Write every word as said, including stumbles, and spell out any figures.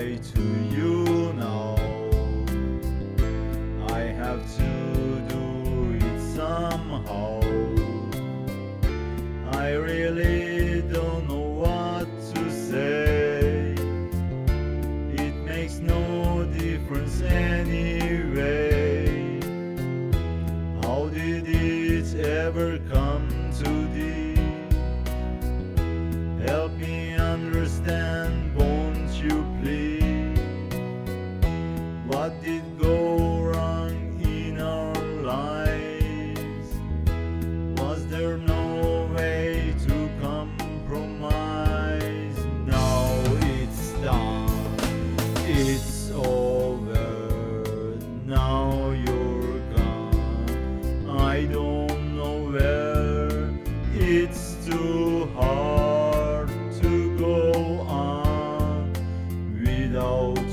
say to you now, I have to do it somehow. I really don't know what to say. It makes no difference anyway. How did it ever come to this? Help me understand, won't you please? What did go wrong in our lives? Was there no way to compromise? Now it's done, it's over. Now you're gone, I don't know where. It's too hard to go on without